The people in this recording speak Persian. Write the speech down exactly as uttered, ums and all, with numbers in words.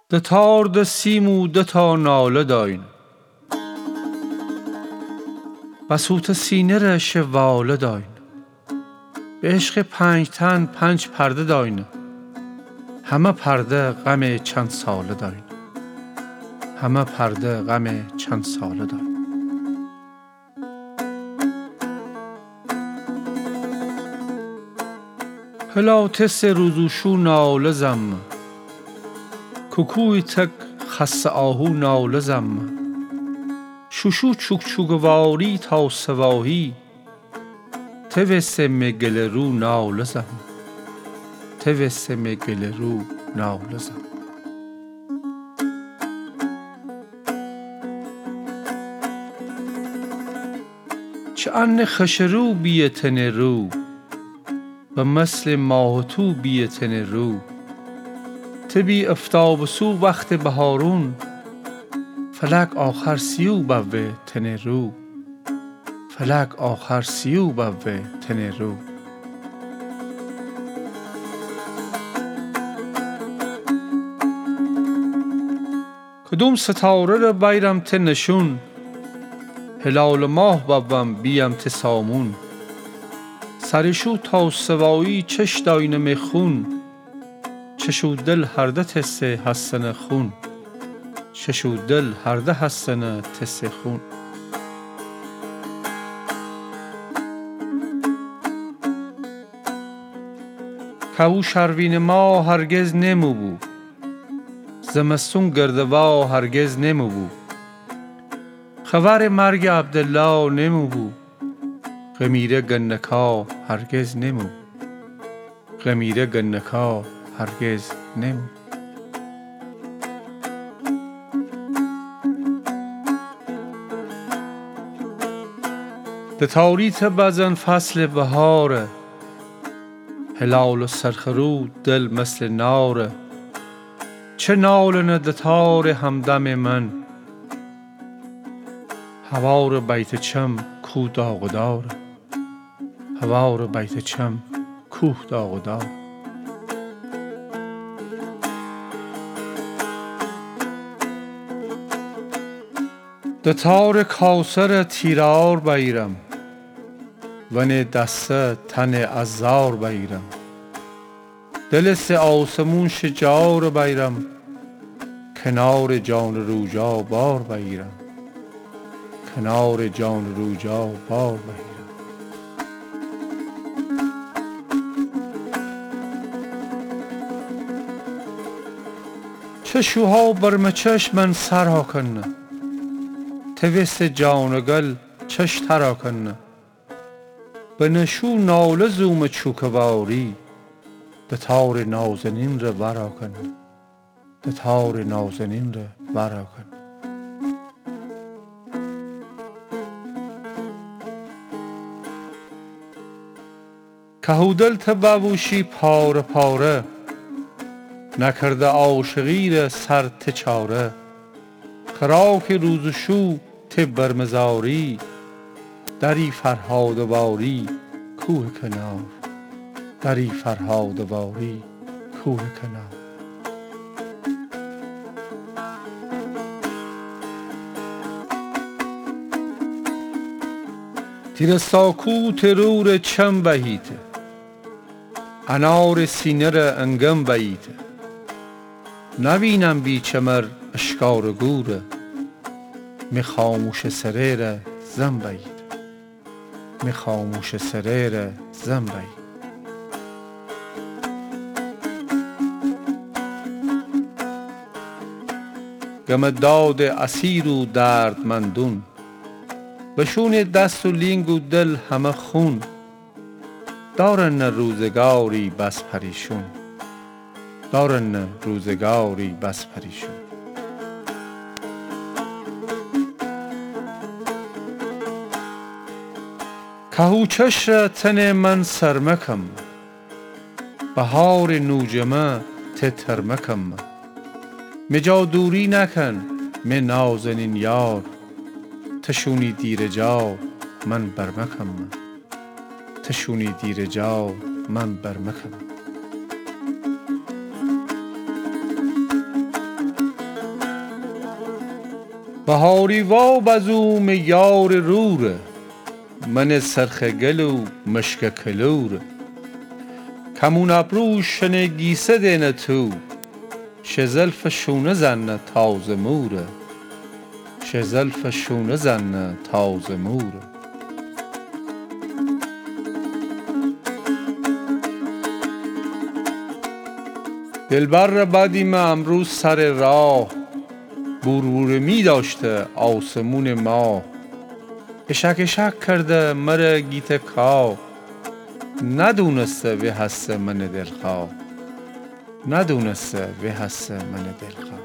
ده تار ده سیم و ده تا ناله داین بسوط سینه را شواله داین به عشق پنج تن پنج پرده داین همه پرده غم چند ساله داین همه پرده غم چند ساله داین پلاتس روزوشو ناله زم کوکوی تک خس آهو ناله زم شوشو چوک چوگواری تا سواهی توس مگل رو ناله زم توس مگل رو ناله زم چه ان خشرو بیه تن رو و مثل ماه تو بیه تن رو تبی افتاب سو وقت بهارون فلک آخر سیو بوه تن رو فلک آخر سیو بوه تن رو کدوم ستاره را بیرم ته نشون هلال ماه بوم بیم ته سامون سرشو تا سوایی چش داینم خون چشو دل هرده تسه حسن خون چشو دل هرده حسن تسه خون که او شروین ما هرگز نمو بو زمستون گردوا هرگز نمو بو خبر مرگ عبدالله نمو بو غمیره گنکا هرگز نمو غمیره گنکا هرگز نمو ده تاریت بزن فصل بهاره هلال و سرخرو دل مثل ناره چه نالنه ده تار همدم من هوار بیت چم کوه داغ داره هوار بیت چم کوه داغ داره ده تار کوثر تیرار بیرم ون دسته تن ازار بیرم دل سه آسمون شجار بیرم کنار جان روجا بار بیرم کنار جان روجا بار بیرم چشوها برم چشمن سرها کنه توست جانگل چش ترا کنه به نشو ناله زوم چوکواری ده تار نازنین را ورا کنه ده تار نازنین را ورا کنه کهودل تبوشی پاره پاره نکرده عاشقی را سر ته چاره خراک روزشو ته برمزاری دری فرهاد واری کوه کنار دری فرهاد واری کوه کنار تیرساکو ترور چم بهیته انار سینه را انگم بهیته نبینم بی چمر اشکار گوره می خاموش سره را زم بهیته می خاموش سره را زم بهیته گم داد اسیر و دردمندون بشون دست و لینگ و دل همه خون دارن روزگاری بس پریشون دارن روزگاری بس پریشون کهو چشر تن من سرمکم بهار نوجمه تترمکم مجا دوری نکن می نازنین یار تشونی دیر جا من برمکم تشونی دیر جا من برمکم بهاری واب از او یار روره، من سرخ گل و مشک کلوره. کمون ابرو شنه گیسه دینه تو، شه زلف شونه زنه تازه موره، شه زلف شونه زنه تازه موره. دلبر بدیم امروز سر راه، بور می داشته آسمون ما. اشک اشک کرده مره گیت کا، ندونسته به حس من دلخواه، ندونسته به حس من دلخواه.